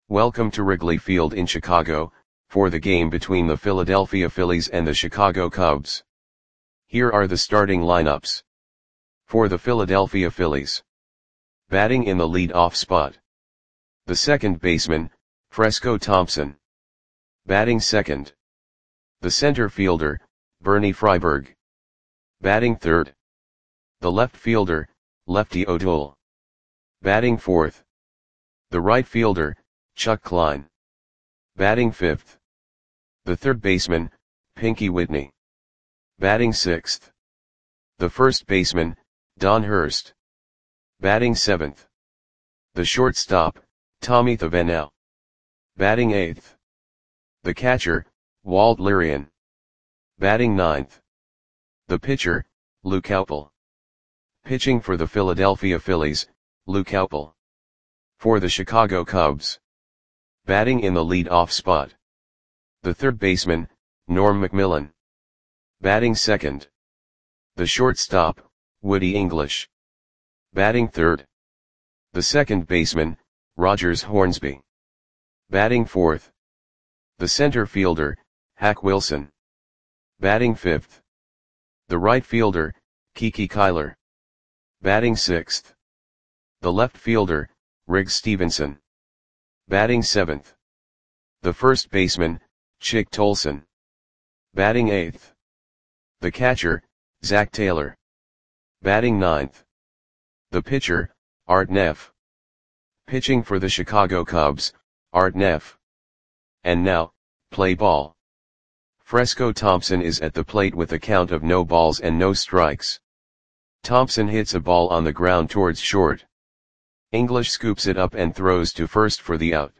Welcome to Wrigley Field in Chicago, for the game between the Philadelphia Phillies and the Chicago Cubs. Here are the starting lineups. For the Philadelphia Phillies. Batting in the lead-off spot. The second baseman, Fresco Thompson. Batting second. The center fielder, Bernie Freiberg. Batting third. The left fielder, Lefty O'Toole. Batting fourth. The right fielder, Chuck Klein. Batting fifth. The third baseman, Pinky Whitney. Batting sixth. The first baseman, Don Hurst. Batting seventh. The shortstop, Tommy Thavenau. Batting eighth. The catcher, Walt Lirian. Batting ninth. The pitcher, Lou Kaupel. Pitching for the Philadelphia Phillies, Lou Kaupel. For the Chicago Cubs. Batting in the lead-off spot. The third baseman, Norm Macmillan. Batting second. The shortstop, Woody English. Batting third. The second baseman, Rogers Hornsby. Batting fourth. The center fielder, Hack Wilson. Batting fifth. The right fielder, Kiki Kyler. Batting sixth. The left fielder, Riggs Stevenson. Batting seventh. The first baseman, Chick Tolson. Batting eighth. The catcher, Zach Taylor. Batting ninth. The pitcher, Art Neff. Pitching for the Chicago Cubs, Art Neff. And now, play ball. Fresco Thompson is at the plate with a count of no balls and no strikes. Thompson hits a ball on the ground towards short. English scoops it up and throws to first for the out.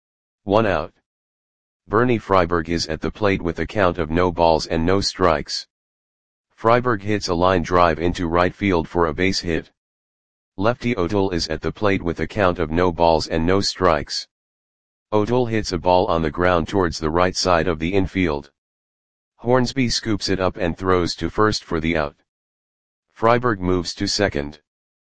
1 out. Bernie Freiberg is at the plate with a count of no balls and no strikes. Freiberg hits a line drive into right field for a base hit. Lefty O'Toole is at the plate with a count of no balls and no strikes. O'Toole hits a ball on the ground towards the right side of the infield. Hornsby scoops it up and throws to first for the out. Freiberg moves to second.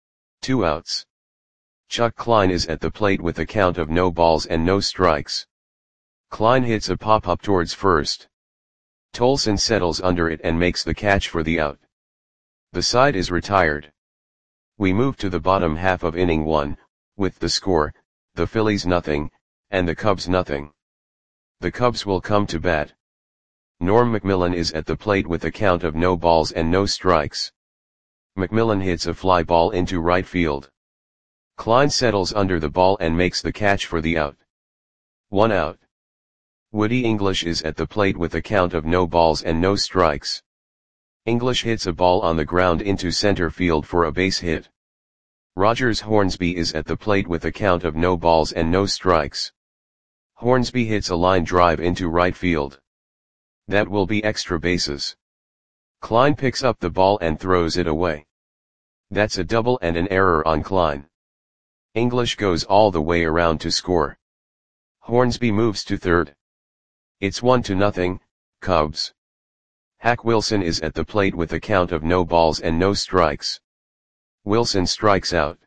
2 outs. Chuck Klein is at the plate with a count of no balls and no strikes. Klein hits a pop-up towards first. Tolson settles under it and makes the catch for the out. The side is retired. We move to the bottom half of inning 1, with the score, the Phillies nothing, and the Cubs nothing. The Cubs will come to bat. Norm Macmillan is at the plate with a count of no balls and no strikes. Macmillan hits a fly ball into right field. Klein settles under the ball and makes the catch for the out. 1 out. Woody English is at the plate with a count of no balls and no strikes. English hits a ball on the ground into center field for a base hit. Rogers Hornsby is at the plate with a count of no balls and no strikes. Hornsby hits a line drive into right field. That will be extra bases. Klein picks up the ball and throws it away. That's a double and an error on Klein. English goes all the way around to score. Hornsby moves to third. It's 1-0, Cubs. Hack Wilson is at the plate with a count of no balls and no strikes. Wilson strikes out.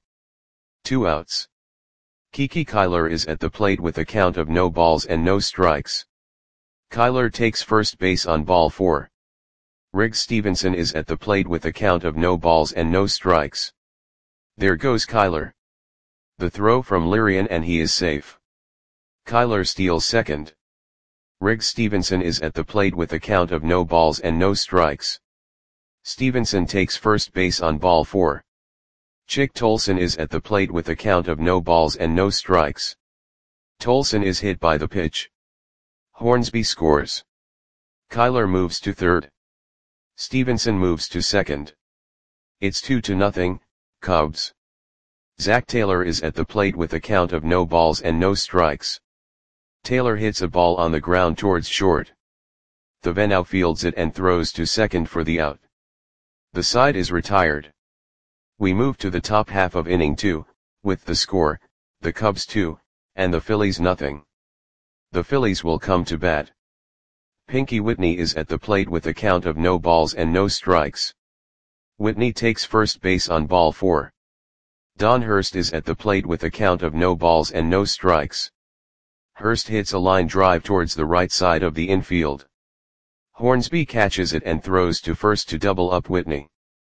2 outs. Kiki Kyler is at the plate with a count of no balls and no strikes. Kyler takes first base on ball 4. Riggs Stevenson is at the plate with a count of no balls and no strikes. There goes Kyler. The throw from Lirian and he is safe. Kyler steals second. Riggs Stevenson is at the plate with a count of no balls and no strikes. Stevenson takes first base on ball 4. Chick Tolson is at the plate with a count of no balls and no strikes. Tolson is hit by the pitch. Hornsby scores. Kyler moves to third. Stevenson moves to second. It's 2-0, Cubs. Zach Taylor is at the plate with a count of no balls and no strikes. Taylor hits a ball on the ground towards short. Thavenau fields it and throws to second for the out. The side is retired. We move to the top half of inning 2, with the score, the Cubs 2, and the Phillies nothing. The Phillies will come to bat. Pinky Whitney is at the plate with a count of no balls and no strikes. Whitney takes first base on ball 4. Don Hurst is at the plate with a count of no balls and no strikes. Hurst hits a line drive towards the right side of the infield. Hornsby catches it and throws to first to double up Whitney.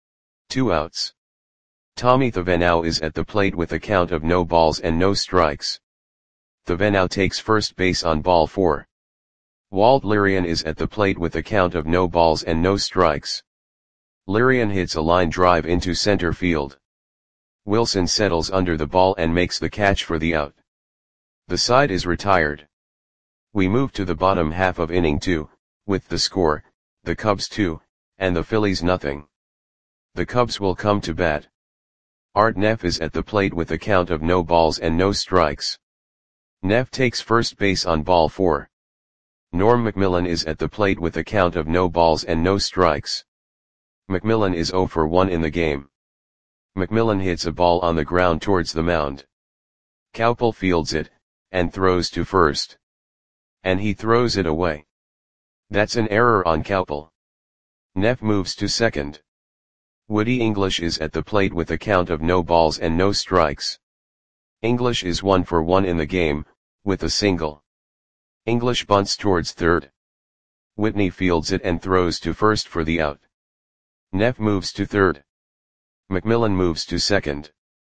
2 outs. Tommy Thevenot is at the plate with a count of no balls and no strikes. Thevenot takes first base on ball 4. Walt Lirian is at the plate with a count of no balls and no strikes. Lirian hits a line drive into center field. Wilson settles under the ball and makes the catch for the out. The side is retired. We move to the bottom half of inning 2, with the score, the Cubs 2, and the Phillies nothing. The Cubs will come to bat. Art Neff is at the plate with a count of no balls and no strikes. Neff takes first base on ball 4. Norm McMillan is at the plate with a count of no balls and no strikes. McMillan is 0 for 1 in the game. McMillan hits a ball on the ground towards the mound. Cowpel fields it, and throws to first. And he throws it away. That's an error on Cowpel. Neff moves to second. Woody English is at the plate with a count of no balls and no strikes. English is 1 for 1 in the game, with a single. English bunts towards third. Whitney fields it and throws to first for the out. Neff moves to third. McMillan moves to second.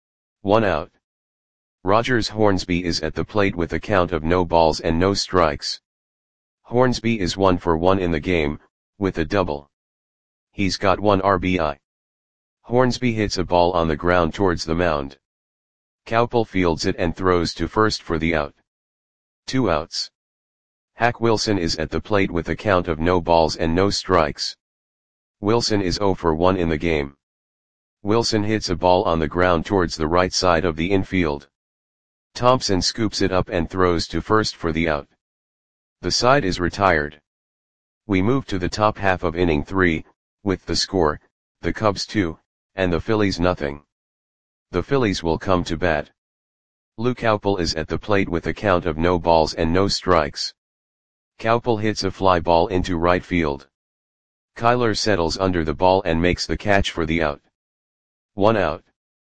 1 out. Rogers Hornsby is at the plate with a count of no balls and no strikes. Hornsby is 1 for 1 in the game, with a double. He's got 1 RBI. Hornsby hits a ball on the ground towards the mound. Cowpel fields it and throws to first for the out. 2 outs. Hack Wilson is at the plate with a count of no balls and no strikes. Wilson is 0 for 1 in the game. Wilson hits a ball on the ground towards the right side of the infield. Thompson scoops it up and throws to first for the out. The side is retired. We move to the top half of inning 3, with the score, the Cubs 2, and the Phillies nothing. The Phillies will come to bat. Lou Cowpel is at the plate with a count of no balls and no strikes. Cowpel hits a fly ball into right field. Kyler settles under the ball and makes the catch for the out. 1 out.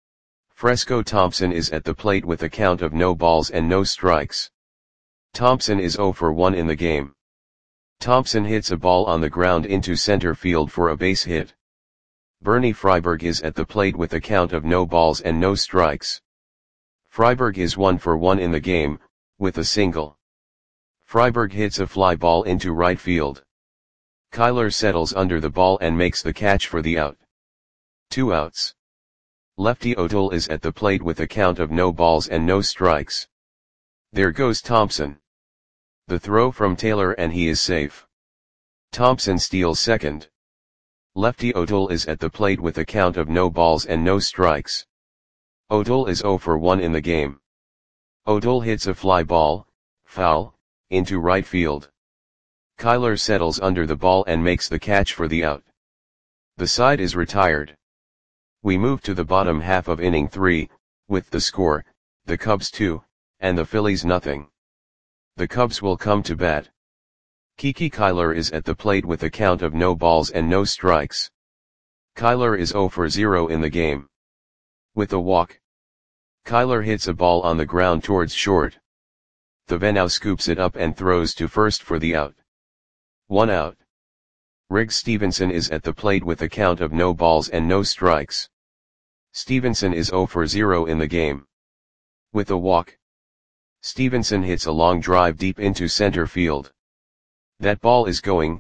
Fresco Thompson is at the plate with a count of no balls and no strikes. Thompson is 0 for 1 in the game. Thompson hits a ball on the ground into center field for a base hit. Bernie Freiberg is at the plate with a count of no balls and no strikes. Freiberg is 1 for 1 in the game, with a single. Freiberg hits a fly ball into right field. Kyler settles under the ball and makes the catch for the out. 2 outs. Lefty O'Toole is at the plate with a count of no balls and no strikes. There goes Thompson. The throw from Taylor and he is safe. Thompson steals second. Lefty O'Toole is at the plate with a count of no balls and no strikes. O'Toole is 0 for 1 in the game. O'Toole hits a fly ball, foul, into right field. Kyler settles under the ball and makes the catch for the out. The side is retired. We move to the bottom half of inning 3, with the score, the Cubs 2, and the Phillies nothing. The Cubs will come to bat. Kiki Kyler is at the plate with a count of no balls and no strikes. Kyler is 0 for 0 in the game. With a walk. Kyler hits a ball on the ground towards short. Thevenot scoops it up and throws to first for the out. 1 out. Riggs Stevenson is at the plate with a count of no balls and no strikes. Stevenson is 0 for 0 in the game. With a walk. Stevenson hits a long drive deep into center field. That ball is gone.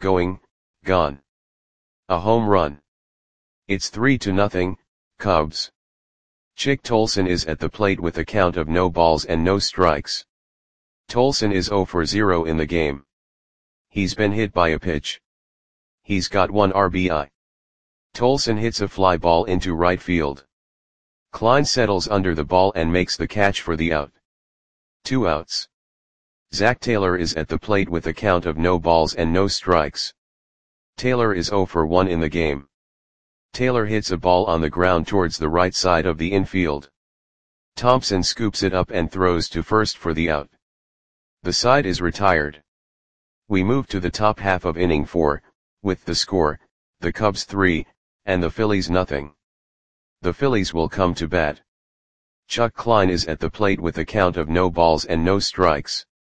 A home run. It's 3-0, Cubs. Chick Tolson is at the plate with a count of no balls and no strikes. Tolson is 0 for 0 in the game. He's been hit by a pitch. He's got 1 RBI. Tolson hits a fly ball into right field. Klein settles under the ball and makes the catch for the out. 2 outs. Zach Taylor is at the plate with a count of no balls and no strikes. Taylor is 0 for 1 in the game. Taylor hits a ball on the ground towards the right side of the infield. Thompson scoops it up and throws to first for the out. The side is retired. We move to the top half of inning 4, with the score, the Cubs 3, and the Phillies nothing. The Phillies will come to bat. Chuck Klein is at the plate with a count of no balls and no strikes.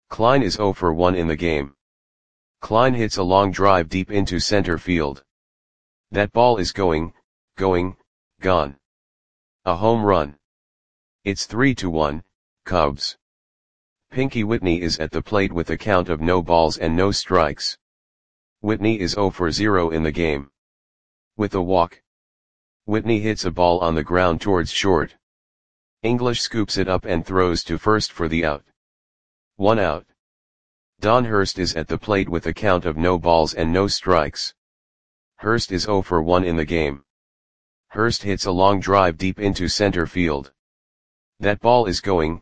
Klein is 0 for 1 in the game. Klein hits a long drive deep into center field. That ball is going, gone. A home run. It's 3-1, Cubs. Pinky Whitney is at the plate with a count of no balls and no strikes. Whitney is 0 for 0 in the game. With a walk. Whitney hits a ball on the ground towards short. English scoops it up and throws to first for the out. 1 out. Don Hurst is at the plate with a count of no balls and no strikes. Hurst is 0 for 1 in the game. Hurst hits a long drive deep into center field. That ball is going,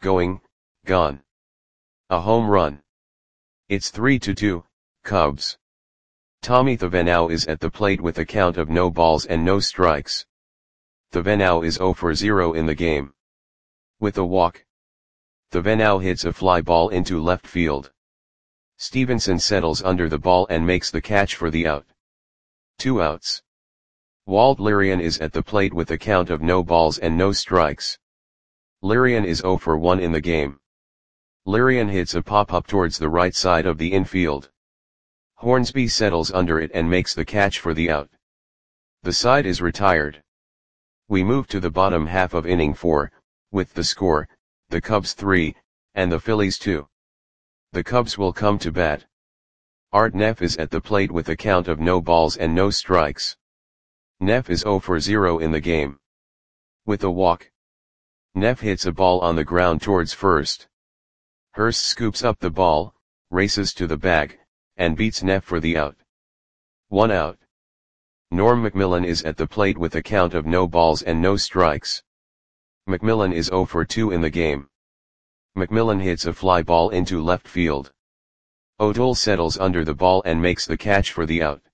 gone. A home run. It's 3-2, Cubs. Tommy Thevenot is at the plate with a count of no balls and no strikes. Thevenot is 0 for 0 in the game. With a walk. Thevenot hits a fly ball into left field. Stevenson settles under the ball and makes the catch for the out. 2 outs. Walt Lirian is at the plate with a count of no balls and no strikes. Lirian is 0 for 1 in the game. Lirian hits a pop-up towards the right side of the infield. Hornsby settles under it and makes the catch for the out. The side is retired. We move to the bottom half of inning 4, with the score, the Cubs 3, and the Phillies 2. The Cubs will come to bat. Art Neff is at the plate with a count of no balls and no strikes. Neff is 0 for 0 in the game. With a walk. Neff hits a ball on the ground towards first. Hurst scoops up the ball, races to the bag, and beats Neff for the out. 1 out. Norm McMillan is at the plate with a count of no balls and no strikes. McMillan is 0 for 2 in the game. McMillan hits a fly ball into left field. O'Toole settles under the ball and makes the catch for the out.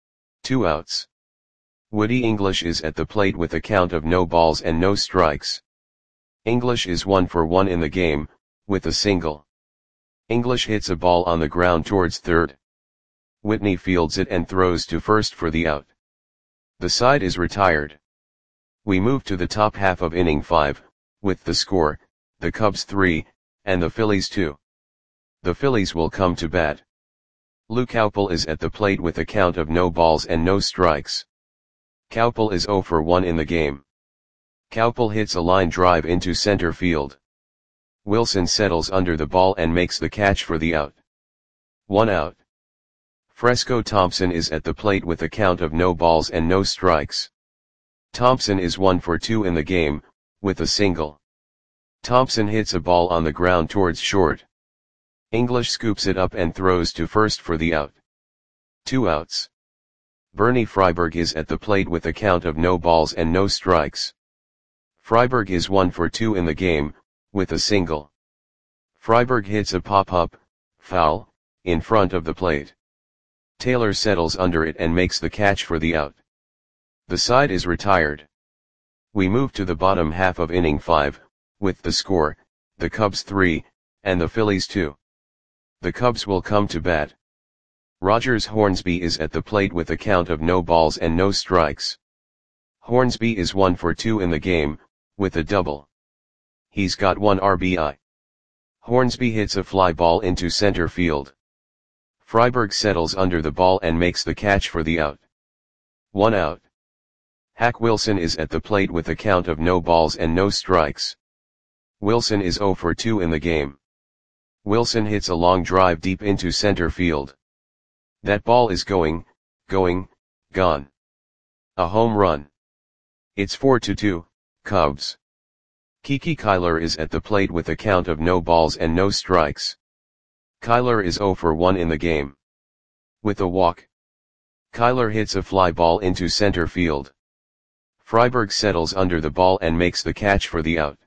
2 outs. Woody English is at the plate with a count of no balls and no strikes. English is 1 for 1 in the game, with a single. English hits a ball on the ground towards third. Whitney fields it and throws to first for the out. The side is retired. We move to the top half of inning 5, with the score, the Cubs 3, and the Phillies 2. The Phillies will come to bat. Lou Koupal is at the plate with a count of no balls and no strikes. Koupal is 0 for 1 in the game. Koupal hits a line drive into center field. Wilson settles under the ball and makes the catch for the out. 1 out. Fresco Thompson is at the plate with a count of no balls and no strikes. Thompson is 1 for 2 in the game, with a single. Thompson hits a ball on the ground towards short. English scoops it up and throws to first for the out. 2 outs. Bernie Freiberg is at the plate with a count of no balls and no strikes. Freiberg is 1 for 2 in the game, with a single. Freiberg hits a pop-up, foul, in front of the plate. Taylor settles under it and makes the catch for the out. The side is retired. We move to the bottom half of inning 5, with the score, the Cubs 3, and the Phillies 2. The Cubs will come to bat. Rogers Hornsby is at the plate with a count of no balls and no strikes. Hornsby is 1 for 2 in the game, with a double. He's got 1 RBI. Hornsby hits a fly ball into center field. Freiberg settles under the ball and makes the catch for the out. 1 out. Hack Wilson is at the plate with a count of no balls and no strikes. Wilson is 0 for 2 in the game. Wilson hits a long drive deep into center field. That ball is going, gone. A home run. It's 4-2, Cubs. Kiki Kyler is at the plate with a count of no balls and no strikes. Kyler is 0 for 1 in the game. With a walk. Kyler hits a fly ball into center field. Freiberg settles under the ball and makes the catch for the out.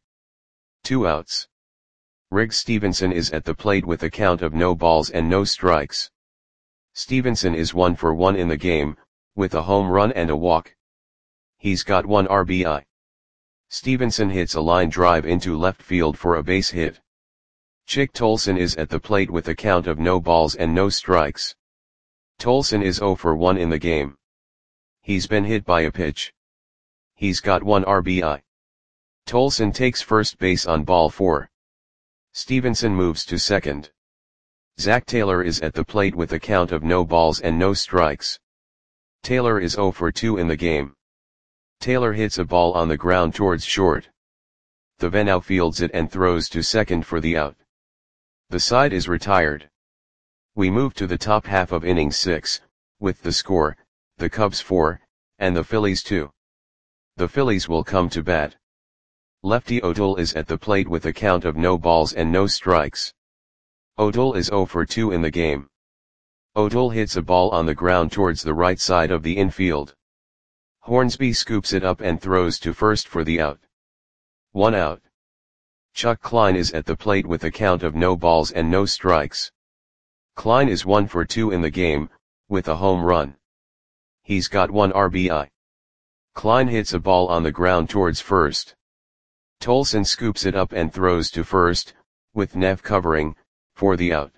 2 outs. Riggs Stevenson is at the plate with a count of no balls and no strikes. Stevenson is 1 for 1 in the game, with a home run and a walk. He's got 1 RBI. Stevenson hits a line drive into left field for a base hit. Chick Tolson is at the plate with a count of no balls and no strikes. Tolson is 0 for 1 in the game. He's been hit by a pitch. He's got 1 RBI. Tolson takes first base on ball 4. Stevenson moves to second. Zach Taylor is at the plate with a count of no balls and no strikes. Taylor is 0 for 2 in the game. Taylor hits a ball on the ground towards short. Thevenot fields it and throws to second for the out. The side is retired. We move to the top half of inning 6, with the score, the Cubs 4, and the Phillies 2. The Phillies will come to bat. Lefty O'Doul is at the plate with a count of no balls and no strikes. O'Doul is 0 for 2 in the game. O'Doul hits a ball on the ground towards the right side of the infield. Hornsby scoops it up and throws to first for the out. 1 out. Chuck Klein is at the plate with a count of no balls and no strikes. Klein is 1 for 2 in the game, with a home run. He's got 1 RBI. Klein hits a ball on the ground towards first. Tolson scoops it up and throws to first, with Neff covering, for the out.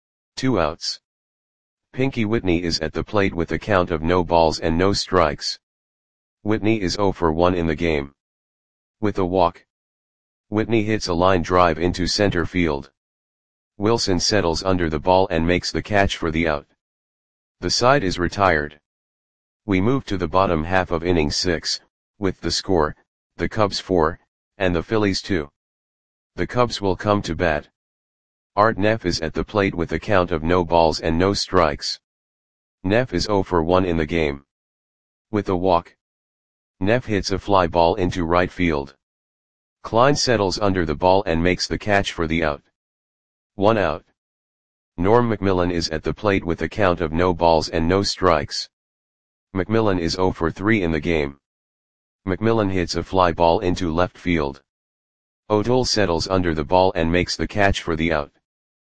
2 outs. Pinky Whitney is at the plate with a count of no balls and no strikes. Whitney is 0 for 1 in the game. With a walk. Whitney hits a line drive into center field. Wilson settles under the ball and makes the catch for the out. The side is retired. We move to the bottom half of inning 6, with the score, the Cubs 4, and the Phillies 2. The Cubs will come to bat. Art Neff is at the plate with a count of no balls and no strikes. Neff is 0 for 1 in the game. With a walk. Neff hits a fly ball into right field. Klein settles under the ball and makes the catch for the out. 1 out. Norm McMillan is at the plate with a count of no balls and no strikes. McMillan is 0 for 3 in the game. McMillan hits a fly ball into left field. O'Doul settles under the ball and makes the catch for the out.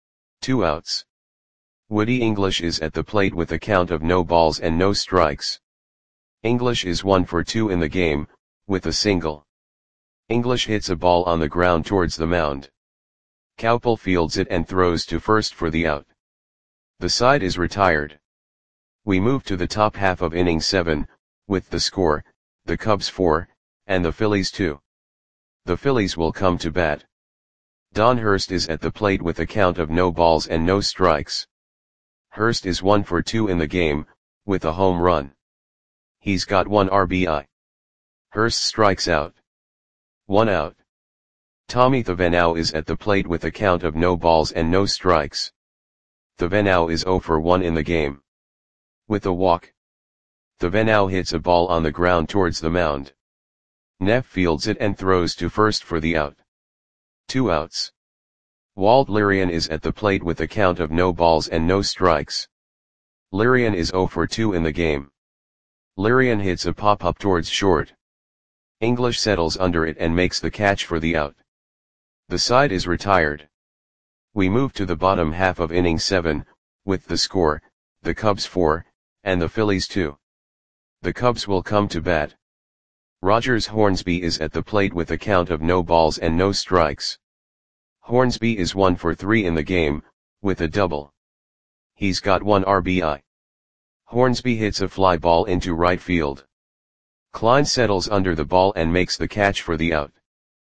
2 outs. Woody English is at the plate with a count of no balls and no strikes. English is 1 for 2 in the game, with a single. English hits a ball on the ground towards the mound. Cowpel fields it and throws to first for the out. The side is retired. We move to the top half of inning 7, with the score, the Cubs 4, and the Phillies 2. The Phillies will come to bat. Don Hurst is at the plate with a count of no balls and no strikes. Hurst is 1 for 2 in the game, with a home run. He's got 1 RBI. Hurst strikes out. 1 out. Tommy Thevenot is at the plate with a count of no balls and no strikes. Thevenot is 0 for 1 in the game. With a walk. Thevenot hits a ball on the ground towards the mound. Neff fields it and throws to first for the out. 2 outs. Walt Lirian is at the plate with a count of no balls and no strikes. Lirian is 0 for 2 in the game. Lirian hits a pop-up towards short. English settles under it and makes the catch for the out. The side is retired. We move to the bottom half of inning 7, with the score, the Cubs 4, and the Phillies 2. The Cubs will come to bat. Rogers Hornsby is at the plate with a count of no balls and no strikes. Hornsby is 1 for 3 in the game, with a double. He's got 1 RBI. Hornsby hits a fly ball into right field. Klein settles under the ball and makes the catch for the out.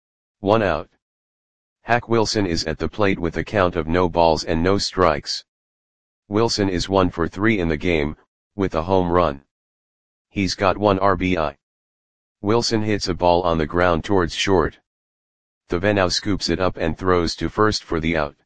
1 out. Hack Wilson is at the plate with a count of no balls and no strikes. Wilson is 1 for 3 in the game, with a home run. He's got 1 RBI. Wilson hits a ball on the ground towards short. Thevenot scoops it up and throws to first for the out.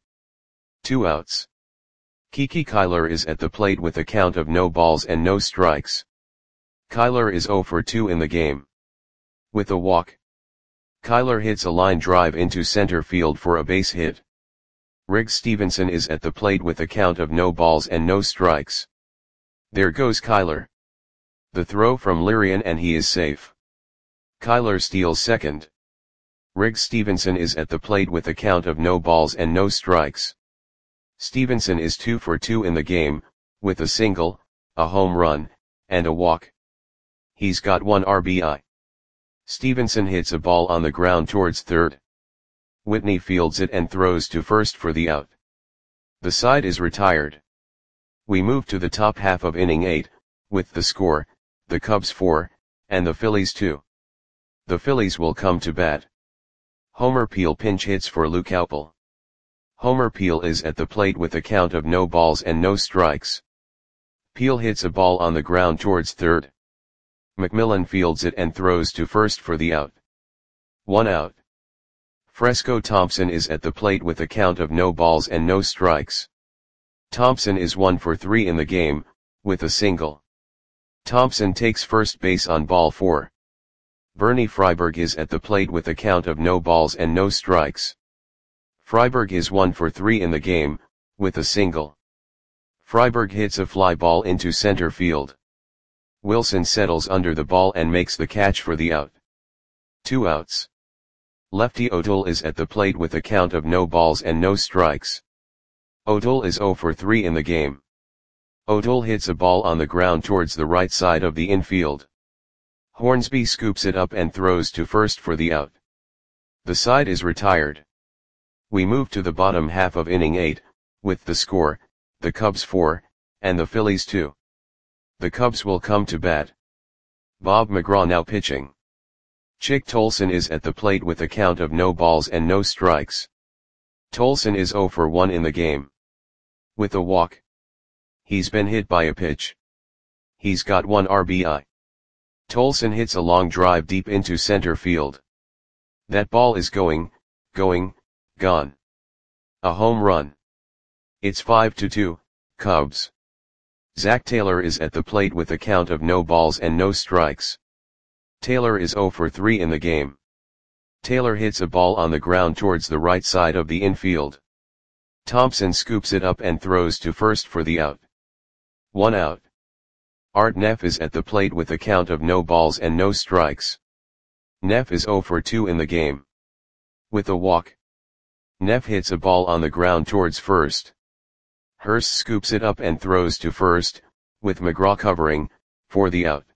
2 outs. Kiki Kyler is at the plate with a count of no balls and no strikes. Kyler is 0 for 2 in the game. With a walk. Kyler hits a line drive into center field for a base hit. Riggs Stevenson is at the plate with a count of no balls and no strikes. There goes Kyler. The throw from Lirian and he is safe. Kyler steals second. Riggs Stevenson is at the plate with a count of no balls and no strikes. Stevenson is 2 for 2 in the game, with a single, a home run, and a walk. He's got 1 RBI. Stevenson hits a ball on the ground towards third. Whitney fields it and throws to first for the out. The side is retired. We move to the top half of inning 8, with the score, the Cubs 4, and the Phillies 2. The Phillies will come to bat. Homer Peel pinch hits for Lou Cowpel. Homer Peel is at the plate with a count of no balls and no strikes. Peel hits a ball on the ground towards third. McMillan fields it and throws to first for the out. 1 out. Fresco Thompson is at the plate with a count of no balls and no strikes. Thompson is 1 for 3 in the game, with a single. Thompson takes first base on ball 4. Bernie Freiberg is at the plate with a count of no balls and no strikes. Freiberg is 1 for 3 in the game, with a single. Freiberg hits a fly ball into center field. Wilson settles under the ball and makes the catch for the out. 2 outs. Lefty O'Toole is at the plate with a count of no balls and no strikes. O'Toole is 0 for 3 in the game. O'Toole hits a ball on the ground towards the right side of the infield. Hornsby scoops it up and throws to first for the out. The side is retired. We move to the bottom half of inning 8, with the score, the Cubs 4, and the Phillies 2. The Cubs will come to bat. Bob McGraw now pitching. Chick Tolson is at the plate with a count of no balls and no strikes. Tolson is 0 for 1 in the game. With a walk. He's been hit by a pitch. He's got 1 RBI. Tolson hits a long drive deep into center field. That ball is going, gone. A home run. It's 5-2, Cubs. Zach Taylor is at the plate with a count of no balls and no strikes. Taylor is 0 for 3 in the game. Taylor hits a ball on the ground towards the right side of the infield. Thompson scoops it up and throws to first for the out. 1 out. Art Neff is at the plate with a count of no balls and no strikes. Neff is 0 for 2 in the game. With a walk. Neff hits a ball on the ground towards first. Hurst scoops it up and throws to first, with McGraw covering, for the out.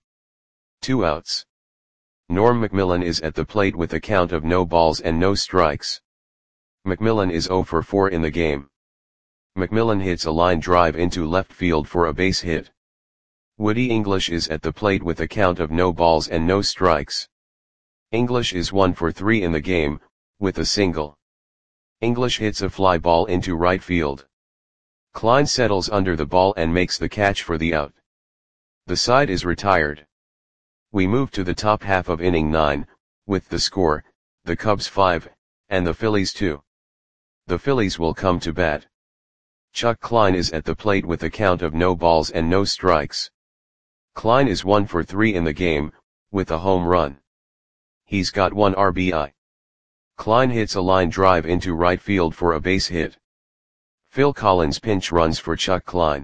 2 outs. Norm McMillan is at the plate with a count of no balls and no strikes. McMillan is 0 for 4 in the game. McMillan hits a line drive into left field for a base hit. Woody English is at the plate with a count of no balls and no strikes. English is 1 for 3 in the game, with a single. English hits a fly ball into right field. Klein settles under the ball and makes the catch for the out. The side is retired. We move to the top half of inning 9, with the score, the Cubs 5, and the Phillies 2. The Phillies will come to bat. Chuck Klein is at the plate with a count of no balls and no strikes. Klein is 1 for 3 in the game, with a home run. He's got 1 RBI. Klein hits a line drive into right field for a base hit. Phil Collins pinch runs for Chuck Klein.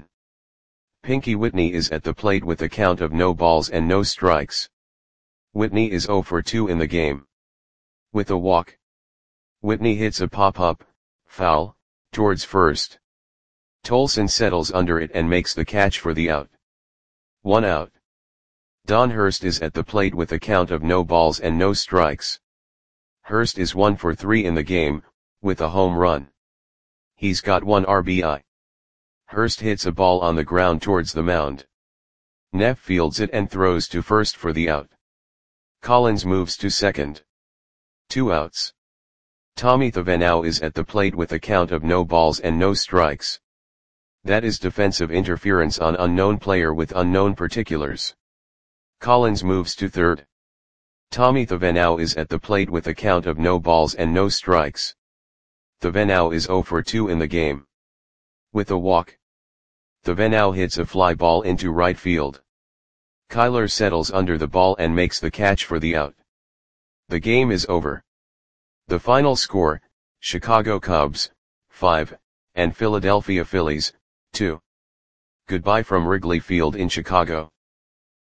Pinky Whitney is at the plate with a count of no balls and no strikes. Whitney is 0 for 2 in the game. With a walk. Whitney hits a pop-up, foul, towards first. Tolson settles under it and makes the catch for the out. 1 out. Don Hurst is at the plate with a count of no balls and no strikes. Hurst is 1 for 3 in the game, with a home run. He's got 1 RBI. Hurst hits a ball on the ground towards the mound. Neff fields it and throws to first for the out. Collins moves to second. 2 outs. Tommy Thavenau is at the plate with a count of no balls and no strikes. That is defensive interference on unknown player with unknown particulars. Collins moves to third. Tommy Thavenau is at the plate with a count of no balls and no strikes. Thavenau is 0 for 2 in the game. With a walk. Thavenau hits a fly ball into right field. Kyler settles under the ball and makes the catch for the out. The game is over. The final score, Chicago Cubs, 5, and Philadelphia Phillies, 2. Goodbye from Wrigley Field in Chicago.